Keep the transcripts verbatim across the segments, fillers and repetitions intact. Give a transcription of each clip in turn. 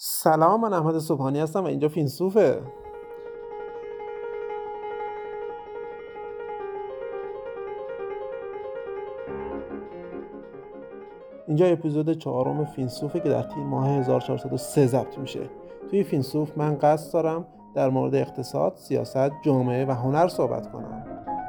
سلام، من احمد صبحانی هستم و اینجا فیلسوفه. اینجا اپیزود چهارم فیلسوفه که در تیر ماه هزار و چهارصد و سه ضبط میشه. توی فیلسوف من قصد دارم در مورد اقتصاد، سیاست، جامعه و هنر صحبت کنم.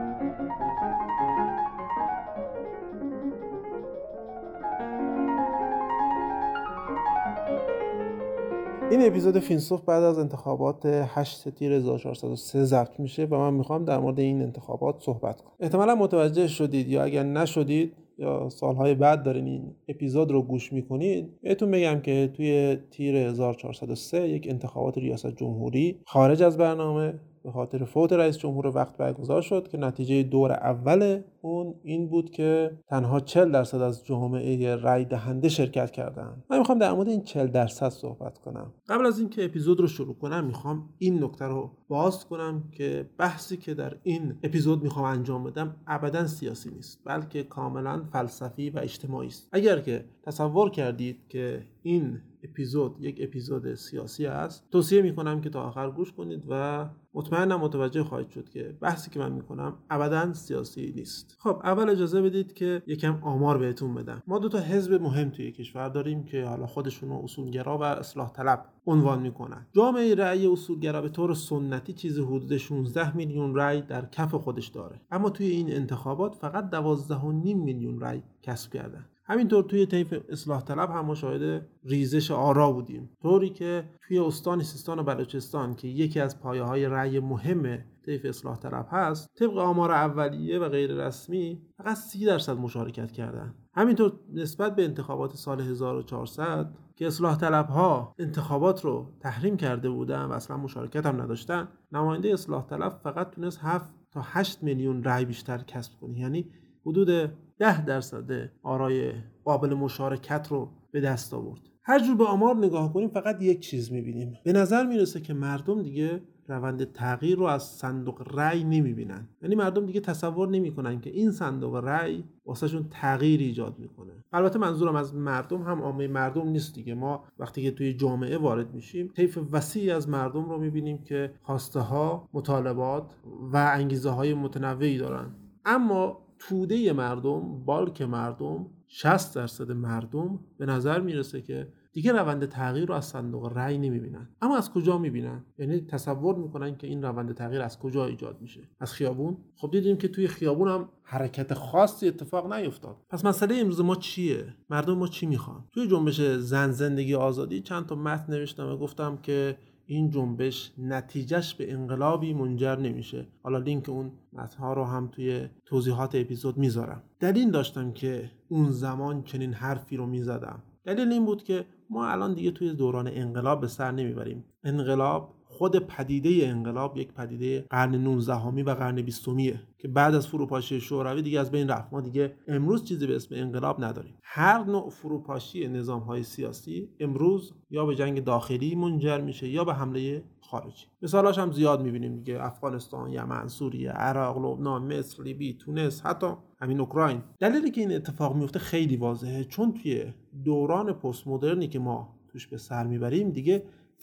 این اپیزود فیلسوف بعد از انتخابات هشت تیر هزار و چهارصد و سه ضبط میشه و من میخوام در مورد این انتخابات صحبت کنم. احتمالا متوجه شدید یا اگر نشدید یا سالهای بعد دارین این اپیزود رو گوش میکنید، بهتون بگم که توی تیر هزار و چهارصد و سه یک انتخابات ریاست جمهوری خارج از برنامه به خاطر فوت رئیس جمهور وقت برگزار شد که نتیجه دور اول اون این بود که تنها چهل درصد از جامعه رای دهنده شرکت کردن. من میخوام در مورد این چهل درصد صحبت کنم. قبل از اینکه اپیزود رو شروع کنم میخوام این نکته رو باز کنم که بحثی که در این اپیزود میخوام انجام بدم ابداً سیاسی نیست، بلکه کاملاً فلسفی و اجتماعی است. اگر که تصور کردید که این اپیزود یک اپیزود سیاسی است، توصیه میکنم که تا آخر گوش کنید و مطمئنم متوجه خواهید شد که بحثی که من میکنم ابداً سیاسی نیست. خب اول اجازه بدید که یکم آمار بهتون بدم. ما دو تا حزب مهم توی کشور داریم که حالا خودشون رو اصولگرا و اصلاح طلب عنوان میکنن. جامعه رأی اصولگرا به طور سنتی چیزی حدود شانزده میلیون رأی در کف خودش داره، اما توی این انتخابات فقط دوازده و نیم میلیون رأی کسب کردن. همینطور توی طیف اصلاح طلب هم ما شاهد ریزش آرا بودیم، طوری که توی استان سیستان و بلوچستان که یکی از پایه‌های رأی مهم طیف اصلاح طلب هست، طبق آمار اولیه و غیر رسمی فقط سی درصد مشارکت کردن. همینطور نسبت به انتخابات سال هزار و چهارصد که اصلاح طلب‌ها انتخابات رو تحریم کرده بودن و اصلا مشارکت هم نداشتن، نماینده اصلاح طلب فقط تونست هفت تا هشت میلیون رأی بیشتر کسب کنه، یعنی حدود ده درصد آرای قابل مشارکت رو به دست آورد. هر جور به آمار نگاه کنیم فقط یک چیز می‌بینیم. به نظر میرسه که مردم دیگه روند تغییر رو از صندوق رأی نمی‌بینن. یعنی مردم دیگه تصور نمی‌کنن که این صندوق رأی واسهشون تغییر ایجاد می‌کنه. البته منظورم از مردم هم عامه مردم نیست دیگه. ما وقتی که توی جامعه وارد میشیم، طیف وسیعی از مردم رو می‌بینیم که خواسته‌ها، مطالبات و انگیزه‌های متنوعی دارن. اما توده مردم، بالک مردم، شصت درصد مردم به نظر میرسه که دیگه روند تغییر رو از صندوق رأی نمیبینن. اما از کجا میبینن؟ یعنی تصور میکنن که این روند تغییر از کجا ایجاد میشه؟ از خیابون؟ خب دیدیم که توی خیابون هم حرکت خاصی اتفاق نیفتاد. پس مسئله امروز ما چیه؟ مردم ما چی میخوان؟ توی جنبش زن زندگی آزادی چند تا متن نوشتم و گفتم که این جنبش نتیجهش به انقلابی منجر نمیشه. حالا لینک اون متن‌ها رو هم توی توضیحات اپیزود میذارم. دلیل داشتم که اون زمان چنین حرفی رو میزدم. دلیل این بود که ما الان دیگه توی دوران انقلاب به سر نمیبریم. انقلاب، خود پدیده انقلاب یک پدیده قرن نوزدهمی و قرن بیستمیه که بعد از فروپاشی شوروی دیگه از بین رفت. ما دیگه امروز چیزی به اسم انقلاب نداریم. هر نوع فروپاشی نظام‌های سیاسی امروز یا به جنگ داخلی منجر میشه یا به حمله خارجی. مثالاش هم زیاد میبینیم دیگه، افغانستان، یمن، سوریه، عراق، لبنان، مصر، لیبی، تونس، حتی همین اوکراین. دلیلی که این اتفاق میفته خیلی واضحه، چون توی دوران پست مدرنی که ما توش به سر میبریم دیگه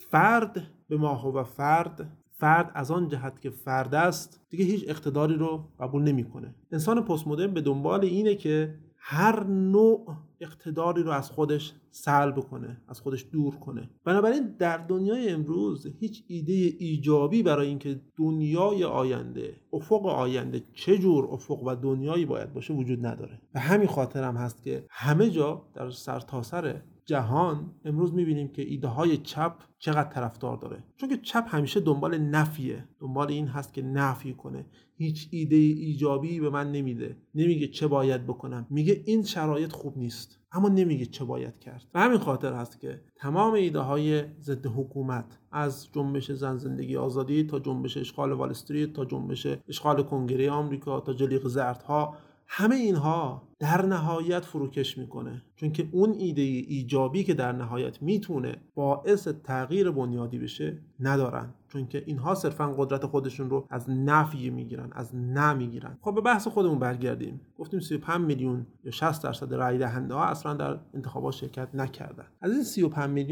فرد به ماهو فرد فرد از آن جهت که فرد است دیگه هیچ اقتداری رو قبول نمیکنه. انسان پست مدرن به دنبال اینه که هر نوع اقتداری رو از خودش سلب کنه، از خودش دور کنه. بنابراین در دنیای امروز هیچ ایده ایجابی برای اینکه دنیای آینده، افق آینده چه جور افق و دنیایی باید باشه وجود نداره. و همین خاطر هم هست که همه جا در سرتاسر جهان امروز میبینیم که ایده های چپ چقدر طرفدار داره، چون که چپ همیشه دنبال نفیه، دنبال این هست که نفی کنه. هیچ ایده ایجابی به من نمیده، نمیگه چه باید بکنم، میگه این شرایط خوب نیست، اما نمیگه چه باید کرد. و همین خاطر هست که تمام ایده های ضد حکومت، از جنبش زن زندگی آزادی تا جنبش اشغال وال استریت تا جنبش اشغال کنگره آمریکا تا جلیق زردها، همه اینها در نهایت فروکش میکنه، چون که اون ایده ایجابی که در نهایت میتونه باعث تغییر بنیادی بشه ندارن، چون که اینها صرفا قدرت خودشون رو از نفی میگیرن، از نه میگیرن. خب به بحث خودمون برگردیم. گفتیم سی و پنج میلیون یا شصت درصد رای دهنده ها اصلا در انتخابات شرکت نکردن. از این سی و پنج میلیون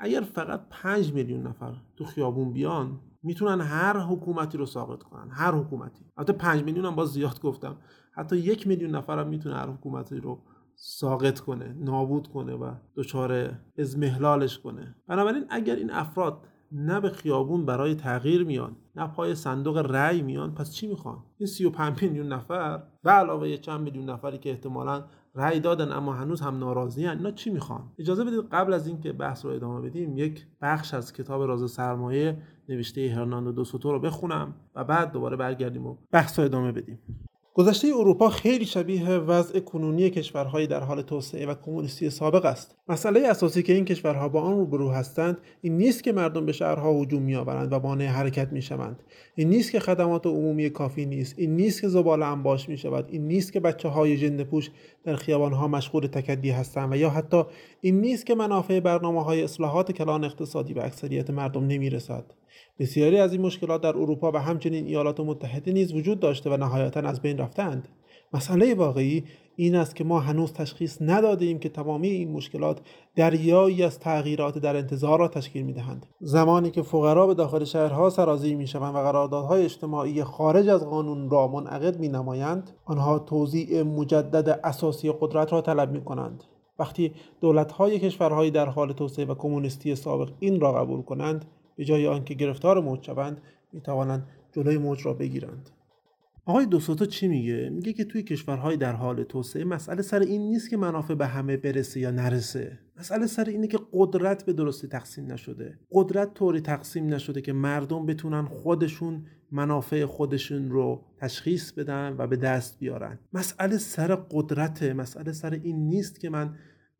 اگر فقط پنج میلیون نفر تو خیابون بیان میتونن هر حکومتی رو ساقط کنن، هر حکومتی. البته پنج میلیون هم باز زیاد گفتم، حتی یک میلیون نفر هم میتونه هر حکومتی رو ساقط کنه، نابود کنه و دچار اضمحلالش کنه. بنابراین اگر این افراد نه به خیابون برای تغییر میان، نه پای صندوق رأی میان، پس چی میخوان؟ این سی و پنج میلیون نفر به علاوه یه چند میلیون نفری که احتمالاً رأی دادن اما هنوز هم ناراضی ان، اینا چی میخوان؟ اجازه بدید قبل از اینکه بحث رو ادامه بدیم یک بخش از کتاب راز سرمایه نوشته هرناندو دو سوتو رو بخونم و بعد دوباره برگردیم و بحث رو ادامه بدیم. گذشته اروپا خیلی شبیه وضع کنونی کشورهای در حال توسعه و کمونیستی سابق است. مسئله اساسی که این کشورها با آن روبرو هستند این نیست که مردم به شهرها هجوم می‌آورند و مانع حرکت می‌شوند. این نیست که خدمات عمومی کافی نیست. این نیست که زباله انباش می‌شود. این نیست که بچه‌های ژنده‌پوش در خیابان‌ها مشغول تکدی هستند و یا حتی این نیست که منافع برنامه‌های اصلاحات کلان اقتصادی به اکثریت مردم نمی‌رسد. بسیاری از این مشکلات در اروپا و همچنین ایالات متحده نیز وجود داشته و نهایتاً از بین رفتند. مسئله واقعی این است که ما هنوز تشخیص ندادیم که تمامی این مشکلات دریایی از تغییرات در انتظار را تشکیل می‌دهند. زمانی که فقرا به داخل شهرها سرازیر می‌شوند و قراردادهای اجتماعی خارج از قانون را منعقد می‌نمایند، آنها توزیع مجدد اساسی قدرت را طلب می‌کنند. وقتی دولت‌های کشورهای در حال توسعه و کمونیستی سابق این را قبول کنند، به جای آنکه گرفتار موج شوند میتوانند جلوی موج را بگیرند. آقای دو سوتو چی میگه؟ میگه که توی کشورهای در حال توسعه مسئله سر این نیست که منافع به همه برسه یا نرسه. مسئله سر اینه که قدرت به درستی تقسیم نشده. قدرت طوری تقسیم نشده که مردم بتونن خودشون منافع خودشون رو تشخیص بدن و به دست بیارن. مسئله سر قدرته. مسئله سر این نیست که من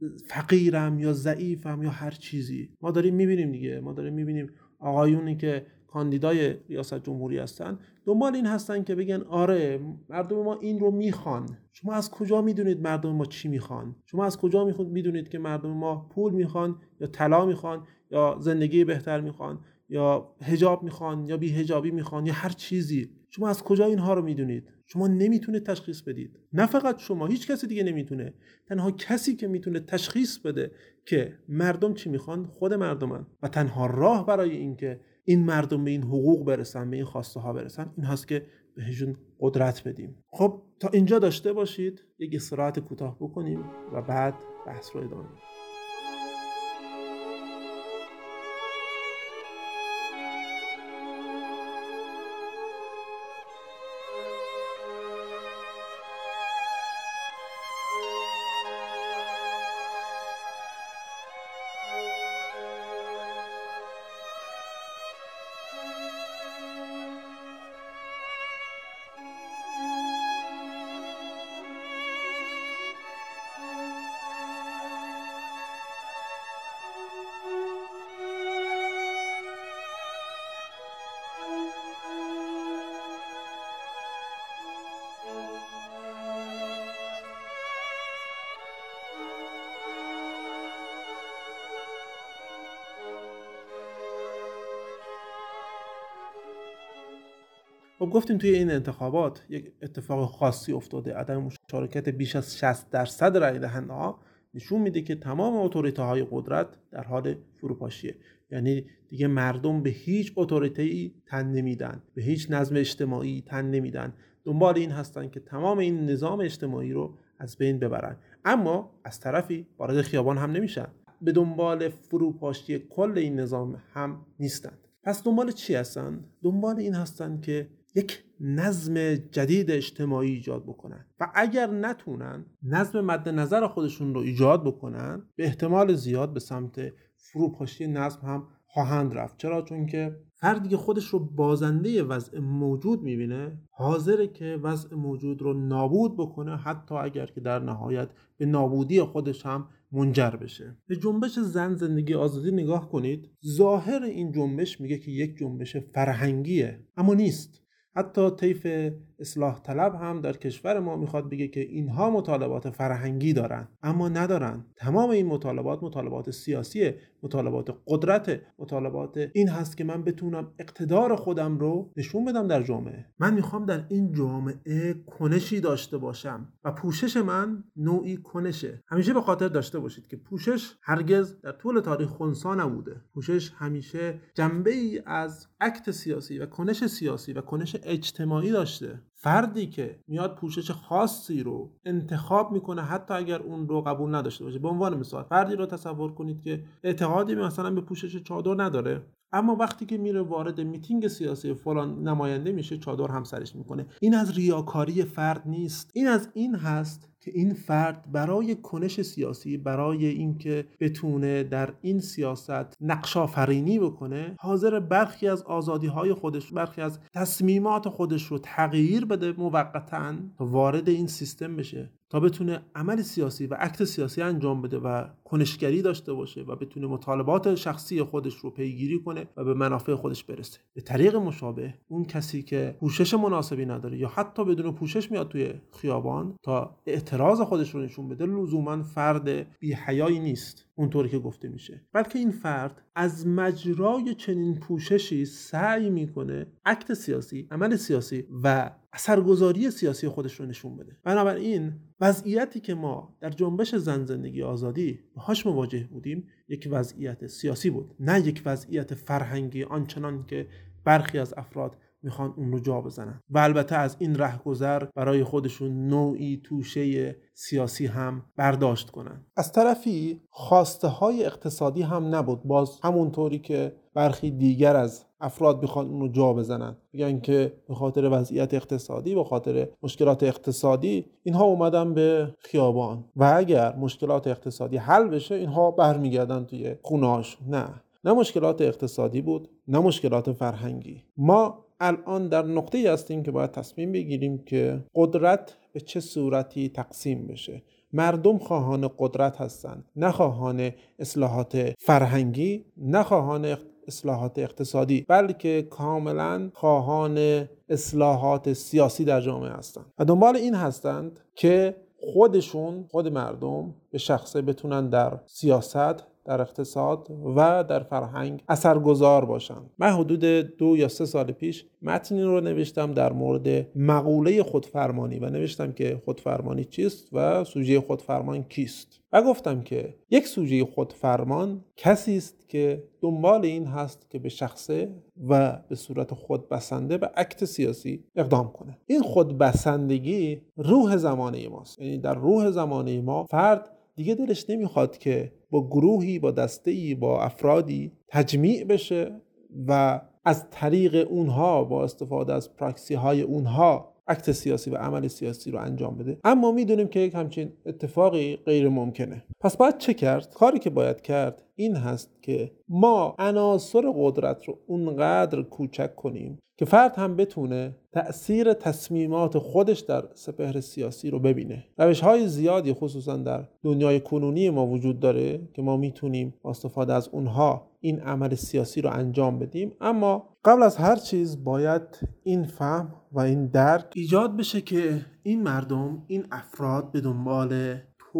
فقیرم یا ضعیفم یا هر چیزی. ما داریم میبینیم دیگه، ما داریم میبینیم آقایونی که کاندیدای ریاست جمهوری هستن دنبال این هستن که بگن آره مردم ما این رو میخوان. شما از کجا میدونید مردم ما چی میخوان؟ شما از کجا میدونید که مردم ما پول میخوان یا طلا میخوان یا زندگی بهتر میخوان یا حجاب میخوان یا بی حجابی میخوان یا هر چیزی؟ شما از کجا اینها رو میدونید؟ شما نمیتونید تشخیص بدید. نه فقط شما، هیچ کسی دیگه نمیتونه. تنها کسی که میتونه تشخیص بده که مردم چی میخوان خود مردمن و تنها راه برای این که این مردم به این حقوق برسن، به این خواسته ها برسن، این هست که بهشون قدرت بدیم. خب تا اینجا داشته باشید، یک استراحت کوتاه بکنیم و بعد بحث رو ادامه بدیم. خب گفتیم توی این انتخابات یک اتفاق خاصی افتاده. عدم مشارکت بیش از شصت درصد رای دهنده‌ها نشون میده که تمام اتوریته‌های قدرت در حال فروپاشیه. یعنی دیگه مردم به هیچ اتوریته‌ای تن نمیدن، به هیچ نظم اجتماعی تن نمیدن. دنبال این هستن که تمام این نظام اجتماعی رو از بین ببرن. اما از طرفی وارد خیابان هم نمیشن. به دنبال فروپاشی کل این نظام هم نیستن. پس دنبال چی هستن؟ دنبال این هستن که یک نظم جدید اجتماعی ایجاد بکنن و اگر نتونن نظم مد نظر خودشون رو ایجاد بکنن به احتمال زیاد به سمت فروپاشی نظم هم خواهند رفت. چرا؟ چون که فردی که خودش رو بازنده وضع موجود میبینه حاضره که وضع موجود رو نابود بکنه، حتی اگر که در نهایت به نابودی خودش هم منجر بشه. به جنبش زن زندگی آزادی نگاه کنید. ظاهر این جنبش میگه که یک جنبش فرهنگیه، اما نیست. حتی طیف اصلاح طلب هم در کشور ما میخواد بگه که اینها مطالبات فرهنگی دارن، اما ندارن. تمام این مطالبات مطالبات سیاسیه، مطالبات قدرت، مطالبات این هست که من بتونم اقتدار خودم رو نشون بدم در جامعه. من میخوام در این جامعه کنشی داشته باشم و پوشش من نوعی کنشه. همیشه به خاطر داشته باشید که پوشش هرگز در طول تاریخ خنثی نبوده. پوشش همیشه جنبه‌ای از اکت سیاسی و کنش سیاسی و کنش اجتماعی داشته. فردی که میاد پوشش خاصی رو انتخاب میکنه حتی اگر اون رو قبول نداشته باشه، به عنوان مثال فردی رو تصور کنید که اعتقادی مثلا به پوشش چادر نداره، اما وقتی که میره وارد میتینگ سیاسی فلان نماینده میشه چادر همسرش میکنه. این از ریاکاری فرد نیست، این از این هست که این فرد برای کنش سیاسی، برای اینکه بتونه در این سیاست نقش آفرینی بکنه، حاضر برخی از آزادی‌های خودش، برخی از تصمیمات خودش رو تغییر بده موقتاً تا وارد این سیستم بشه، تا بتونه عمل سیاسی و اکت سیاسی انجام بده و کنشگری داشته باشه و بتونه مطالبات شخصی خودش رو پیگیری کنه و به منافع خودش برسه. به طریق مشابه اون کسی که پوشش مناسبی نداره یا حتی بدون پوشش میاد توی خیابان تا اعتراض خودش رو نشون بده، لزوما فرد بی‌حیایی نیست اونطوری که گفته میشه، بلکه این فرد از مجرای چنین پوششی سعی میکنه اکت سیاسی، عمل سیاسی و اثرگذاری سیاسی خودش رو نشون بده. بنابراین وضعیتی که ما در جنبش زن زندگی آزادی باهاش مواجه بودیم یک وضعیت سیاسی بود، نه یک وضعیت فرهنگی آنچنان که برخی از افراد میخوان اون رو جا بزنن و البته از این رهگذر برای خودشون نوعی توشه سیاسی هم برداشت کنن. از طرفی خواسته های اقتصادی هم نبود، باز همونطوری که برخی دیگر از افراد بخوان اون رو جا بزنن، بگن که به خاطر وضعیت اقتصادی، به خاطر مشکلات اقتصادی اینها اومدن به خیابان و اگر مشکلات اقتصادی حل بشه اینها برمیگردن توی خونه‌هاش. نه، نه مشکلات اقتصادی بود، نه مشکلات فرهنگی. ما الان در نقطه‌ای هستیم که باید تصمیم بگیریم که قدرت به چه صورتی تقسیم بشه. مردم خواهان قدرت هستند، نه خواهان اصلاحات فرهنگی، نه خواهان اصلاحات اقتصادی، بلکه کاملا خواهان اصلاحات سیاسی در جامعه هستند و دنبال این هستند که خودشون، خود مردم به شخصه بتونن در سیاست، در اقتصاد و در فرهنگ اثرگذار باشن. من حدود دو یا سه سال پیش متنی رو نوشتم در مورد مقوله خودفرمانی و نوشتم که خودفرمانی چیست و سوژه خودفرمان کیست و گفتم که یک سوژه خودفرمان کسی است که دنبال این هست که به شخصه و به صورت خودبسنده به اکت سیاسی اقدام کنه. این خودبسندگی روح زمانه ماست، یعنی در روح زمانه ما فرد دیگه دلش نمیخواد که با گروهی، با دسته‌ای، با افرادی تجمیع بشه و از طریق اونها با استفاده از پراکسی های اونها اکت سیاسی و عمل سیاسی رو انجام بده. اما میدونیم که یک همچین اتفاقی غیر ممکنه. پس باید چه کرد؟ کاری که باید کرد این هست که ما عناصر قدرت رو اونقدر کوچک کنیم که فرد هم بتونه تأثیر تصمیمات خودش در سپهر سیاسی رو ببینه. روش‌های زیادی خصوصا در دنیای کنونی ما وجود داره که ما میتونیم با استفاده از اونها این عمل سیاسی رو انجام بدیم، اما قبل از هر چیز باید این فهم و این درک ایجاد بشه که این مردم، این افراد به دنبال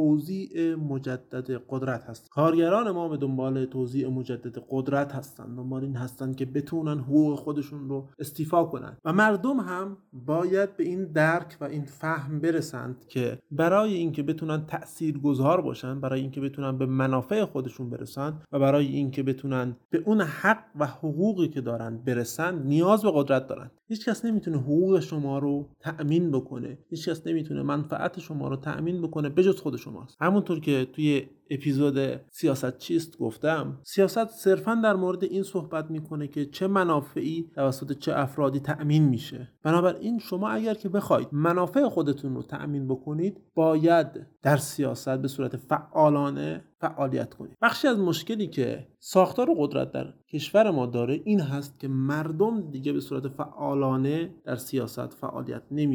توزیع مجدد قدرت هست. کارگران ما به دنبال توزیع مجدد قدرت هستند، دنبال این هستند که بتونن حقوق خودشون رو استیفا کنن و مردم هم باید به این درک و این فهم برسند که برای اینکه بتونن تاثیرگذار باشن، برای اینکه بتونن به منافع خودشون برسن و برای اینکه بتونن به اون حق و حقوقی که دارن برسن نیاز به قدرت دارن. هیچ کس نمیتونه حقوق شما رو تأمین بکنه، هیچ کس نمیتونه منفعت شما رو تأمین بکنه بجز خود شماست. همونطور که توی اپیزود سیاست چیست گفتم، سیاست صرفاً در مورد این صحبت میکنه که چه منافعی توسط چه افرادی تأمین میشه. بنابراین شما اگر که بخواید منافع خودتون رو تأمین بکنید، باید در سیاست به صورت فعالانه فعالیت کنید. بخشی از مشکلی که ساختار قدرت در کشور ما داره این هست که مردم دیگه به صورت فعالانه در سیاست فعالیت نمیکنند.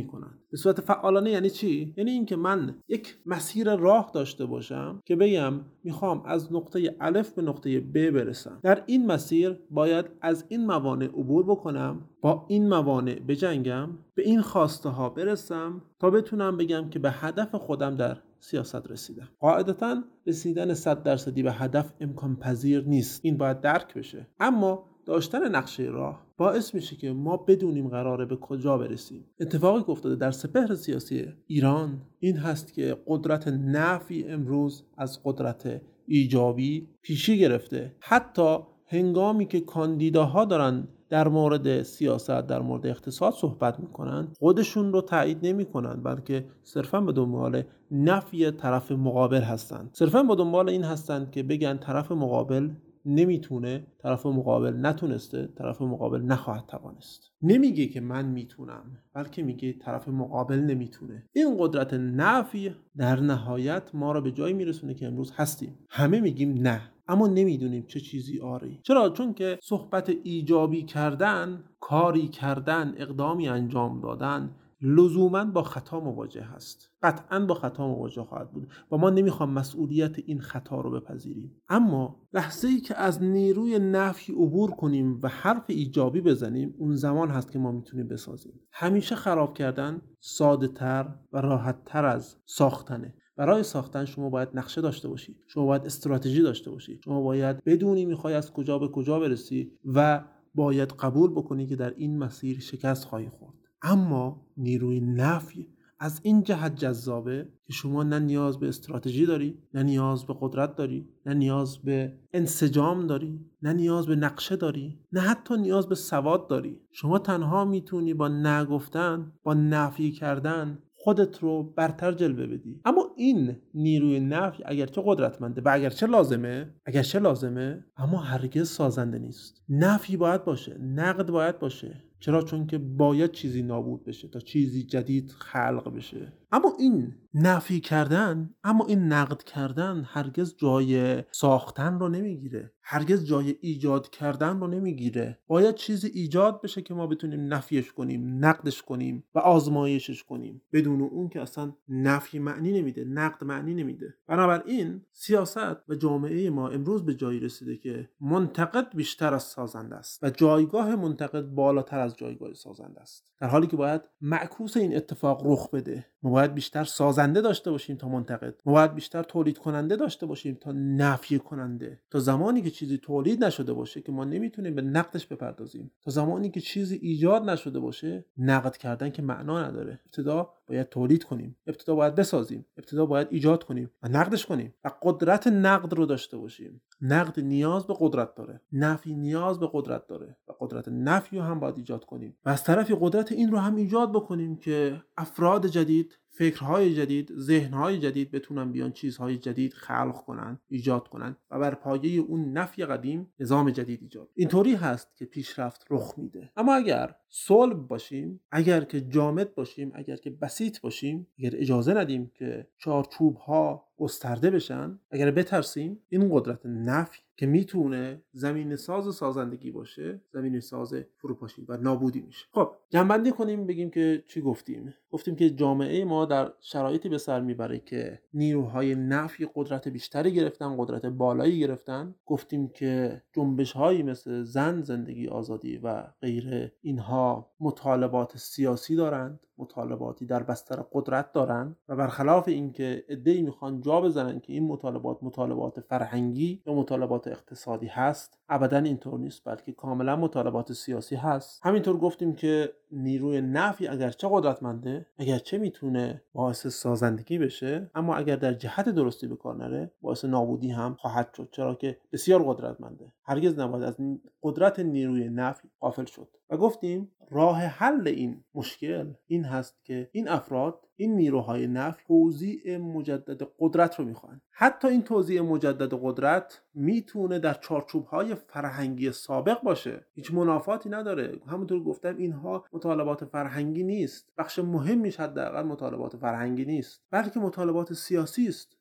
به صورت فعالانه یعنی چی؟ یعنی اینکه من یک مسیر راه داشته باشم که بگم میخوام از نقطه الف به نقطه ب برسم. در این مسیر باید از این موانع عبور بکنم، با این موانع بجنگم، به این خواسته ها برسم تا بتونم بگم که به هدف خودم در سیاست رسیدم. قاعدتاً رسیدن صد درصدی به هدف امکان پذیر نیست. این باید درک بشه. اما داشتن نقشه راه باعث میشه که ما بدونیم قراره به کجا برسیم. اتفاقی که افتاده در سپهر سیاسی ایران این هست که قدرت نفی امروز از قدرت ایجابی پیشی گرفته. حتی هنگامی که کاندیداها دارن در مورد سیاست، در مورد اقتصاد صحبت میکنن، خودشون رو تایید نمیکنن، بلکه صرفا به دنبال نفی طرف مقابل هستن. صرفا به دنبال این هستن که بگن طرف مقابل نمیتونه، طرف مقابل نتونسته، طرف مقابل نخواهد توانست. نمیگه که من میتونم، بلکه میگه طرف مقابل نمیتونه. این قدرت نفی در نهایت ما رو به جایی میرسونه که امروز هستیم. همه میگیم نه، اما نمیدونیم چه چیزی آری. چرا؟ چون که صحبت ایجابی کردن، کاری کردن، اقدامی انجام دادن لزوماً با خطا مواجه هست. قطعاً با خطا مواجه خواهد بود و ما نمیخوام مسئولیت این خطا رو بپذیریم. اما لحظه‌ای که از نیروی نفی عبور کنیم و حرف ایجابی بزنیم، اون زمان هست که ما میتونیم بسازیم. همیشه خراب کردن ساده تر و راحت تر از ساختنه. برای ساختن شما باید نقشه داشته باشی، شما باید استراتژی داشته باشی، شما باید بدونی میخوای از کجا به کجا برسی و باید قبول بکنی که در این مسیر شکست خواهی خورد. اما نیروی نفی از این جهت جذابه که شما نه نیاز به استراتژی داری، نه نیاز به قدرت داری، نه نیاز به انسجام داری، نه نیاز به نقشه داری، نه حتی نیاز به سواد داری. شما تنها میتونی با نگفتن، با نفی کردن خودت رو برتر جلوه بدی. اما این نیروی نفی اگرچه قدرتمنده و اگرچه لازمه، اگرچه لازمه، اما هرگز سازنده نیست. نفی باید باشه، نقد باید باشه. چرا؟ چون که باید چیزی نابود بشه تا چیزی جدید خلق بشه. اما این نفی کردن، اما این نقد کردن هرگز جای ساختن رو نمیگیره، هرگز جای ایجاد کردن رو نمیگیره. باید چیزی ایجاد بشه که ما بتونیم نفیش کنیم، نقدش کنیم و آزمایشش کنیم. بدون اون که اصلا نفی معنی نمیده، نقد معنی نمیده. بنابراین سیاست و جامعه ما امروز به جایی رسیده که منتقد بیشتر از سازنده است و جایگاه منتقد بالاتر از جایگاه سازنده است، در حالی که باید معکوس این اتفاق رخ بده. ما باید بیشتر سازنده داشته باشیم تا منتقد. ما باید بیشتر تولید کننده داشته باشیم تا نفی کننده. تا زمانی که چیزی تولید نشده باشه که ما نمیتونیم به نقدش بپردازیم، تا زمانی که چیزی ایجاد نشده باشه، نقد کردن که معنا نداره. ابتدا باید تولید کنیم، ابتدا باید بسازیم، ابتدا باید ایجاد کنیم و نقدش کنیم و قدرت نقد رو داشته باشیم. نقد نیاز به قدرت داره، نفی نیاز به قدرت داره و قدرت نفی رو هم باید ایجاد کنیم و از طرفی قدرت این رو هم ایجاد بکنیم که افراد جدید، فکرهای جدید، ذهنهای جدید بتونن بیان چیزهای جدید خلق کنن، ایجاد کنن و بر پایه اون نفی قدیم نظام جدید ایجاد. اینطوری هست که پیشرفت رخ میده. اما اگر صلب باشیم، اگر که جامد باشیم، اگر که بسیط باشیم، اگر اجازه ندیم که چارچوب‌ها گسترده بشن، اگر بترسیم، این قدرت نفی که میتونه زمین ساز سازندگی باشه، زمین ساز فروپاشی و نابودی میشه. خب جنبندی کنیم، بگیم که چی گفتیم. گفتیم که جامعه ما در شرایطی به سر میبره که نیروهای نفی قدرت بیشتری گرفتن، قدرت بالایی گرفتن. گفتیم که جنبش‌هایی مثل زن، زندگی، آزادی و غیره اینها مطالبات سیاسی دارند، مطالباتی در بستر قدرت دارند و برخلاف اینکه عده‌ای میخوان جا بزنن که این مطالبات مطالبات فرهنگی یا مطالبات اقتصادی هست، ابداً اینطور نیست، بلکه کاملا مطالبات سیاسی هست. همینطور گفتیم که نیروی نفی اگرچه قدرتمنده، اگرچه میتونه باعث سازندگی بشه، اما اگر در جهت درستی به کار نره باعث نابودی هم خواهد شد، چرا که بسیار قدرتمنده. هرگز نباید از قدرت نیروی نفی غافل شد. و گفتیم راه حل این مشکل این هست که این افراد، این نیروهای نفی توزیع مجدد قدرت رو میخوان. حتی این توزیع مجدد قدرت میتونه در چارچوب‌های فرهنگی سابق باشه، هیچ منافاتی نداره. همونطور گفتم اینها مطالبات فرهنگی نیست، بخش مهمیش حداقل مطالبات فرهنگی نیست، بلکه مطالبات سیاسی است.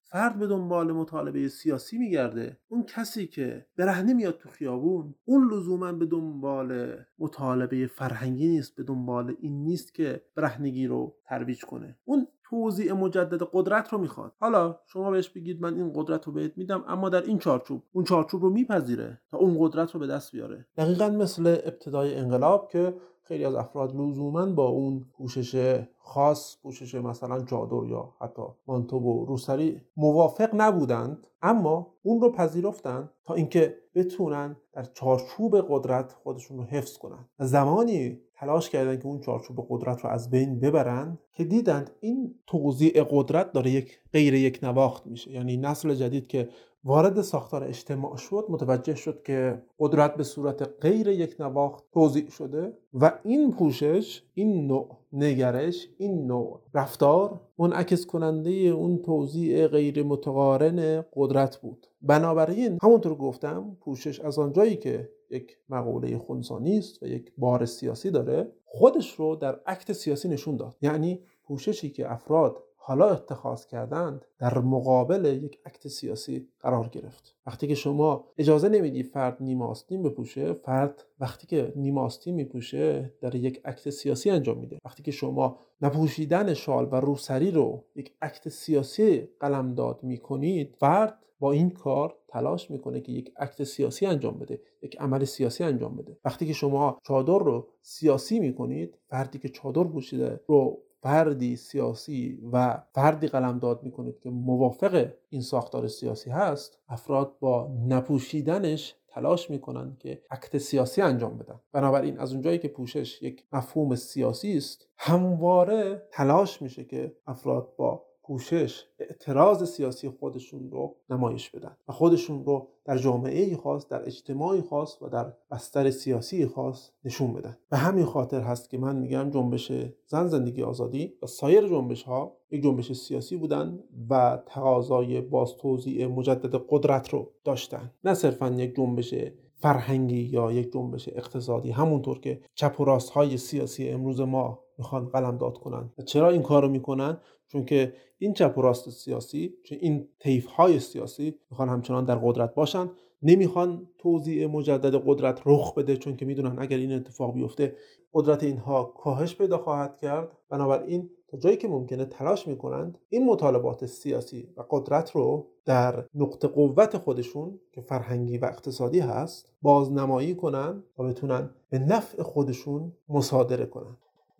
فرد به دنبال مطالبه سیاسی میگرده، اون کسی که برهنه میاد تو خیابون اون لزوما به دنبال مطالبه فرهنگی نیست، به دنبال این نیست که برهنگی رو ترویج کنه، اون توزیع مجدد قدرت رو میخواد. حالا شما بهش بگید من این قدرت رو بهت میدم اما در این چارچوب، اون چارچوب رو میپذیره تا اون قدرت رو به دست بیاره. دقیقاً مثل ابتدای انقلاب که خیلی از افراد لزوماً با اون پوشش خاص، پوشش مثلا چادر یا حتی مانتو و روسری موافق نبودند، اما اون رو پذیرفتند تا اینکه بتونن در چارچوب قدرت خودشون رو حفظ کنن. زمانی تلاش کردن که اون چارچوب قدرت رو از بین ببرن که دیدند این توزیع قدرت داره یک غیر یک نواخت میشه. یعنی نسل جدید که وارد ساختار اجتماع شد متوجه شد که قدرت به صورت غیر یک نواخت توزیع شده و این پوشش، این نوع نگرش، این نوع رفتار منعکس کننده اون توزیع غیر متقارن قدرت بود. بنابراین همونطور گفتم پوشش از آنجایی که یک مقوله خنثی است و یک بار سیاسی داره، خودش رو در اکت سیاسی نشون داد. یعنی پوششی که افراد حالا اتخاذ کردند در مقابل یک اکت سیاسی قرار گرفت. وقتی که شما اجازه نمیدی فرد نیمه آستین بپوشه، فرد وقتی که نیمه آستین میپوشه در یک اکت سیاسی انجام میده. وقتی که شما نپوشیدن شال و روسری رو یک اکت سیاسی قلمداد میکنید، فرد با این کار تلاش میکنه که یک اکت سیاسی انجام بده، یک عمل سیاسی انجام بده. وقتی که شما چادر رو سیاسی میکنید، فردی که چادر پوشیده رو فردی سیاسی و فردی قلمداد میکنید که موافق این ساختار سیاسی هست، افراد با نپوشیدنش تلاش میکنن که اکت سیاسی انجام بدن. بنابراین از اونجایی که پوشش یک مفهوم سیاسی است، همواره تلاش میشه که افراد با پوشش اعتراض سیاسی خودشون رو نمایش بدن و خودشون رو در جامعه خاص، در اجتماعی خاص و در بستر سیاسی خاص نشون بدن. به همین خاطر هست که من میگم جنبش زن زندگی آزادی و سایر جنبش ها یک جنبش سیاسی بودن و تقاضای بازتوزیع مجدد قدرت رو داشتن، نه صرفا یک جنبش فرهنگی یا یک جنبش اقتصادی، همونطور که چپ و راست های سیاسی امروز ما میخوان قلمداد کنن. چرا این کارو میکنن؟ چون که این چپ و راست سیاسی، چون این طیف های سیاسی میخوان همچنان در قدرت باشن، نمیخوان توزیع مجدد قدرت رخ بده، چون که میدونن اگر این اتفاق بیفته قدرت اینها کاهش پیدا خواهد کرد. بنابراین تا جایی که ممکنه تلاش میکنند این مطالبات سیاسی و قدرت رو در نقطه قوت خودشون که فرهنگی و اقتصادی هست بازنمایی کنن و بتونن به نفع خودشون مصادره کنن.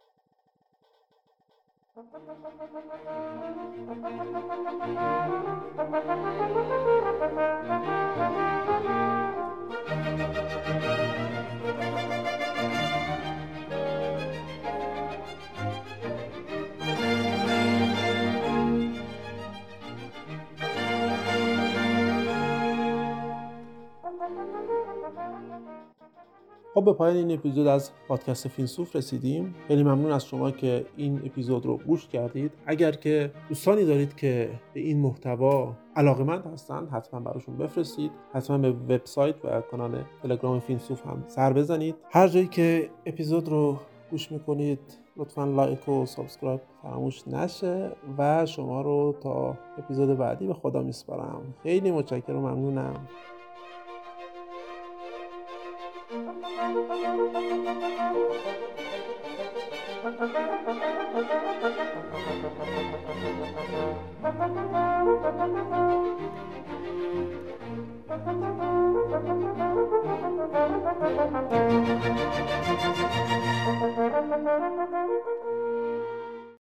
خب به پایان این اپیزود از پادکست فیلسوف رسیدیم. خیلی ممنون از شما که این اپیزود رو گوش کردید. اگر که دوستانی دارید که به این محتوا علاقه‌مند هستند، حتما براشون بفرستید. حتما به وبسایت و کانال تلگرام فیلسوف هم سر بزنید. هر جایی که اپیزود رو گوش میکنید لطفاً لایک و سابسکرایب فراموش نشه و شما رو تا اپیزود بعدی به خدا میسپارم. خیلی متشکرم و ممنونم. Thank you.